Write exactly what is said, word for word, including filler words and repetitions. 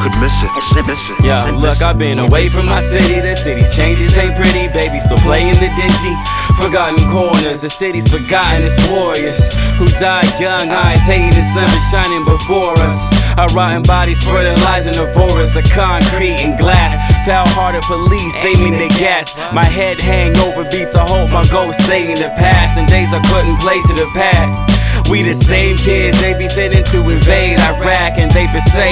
could miss it, miss it. Yeah, look, I've been away from my city. The city's changes ain't pretty. Baby still playing the dingy. Forgotten corners, the city's forgotten its warriors who died young, eyes hating the sun is shining before us. Our rotten bodies fertilizing the forest of concrete and glass. Foul-hearted police aiming the gas. My head hang over beats, I hope my ghost stay in the past. And days I couldn't play to the past. We the same kids, they be sitting to invade Iraq, and they for say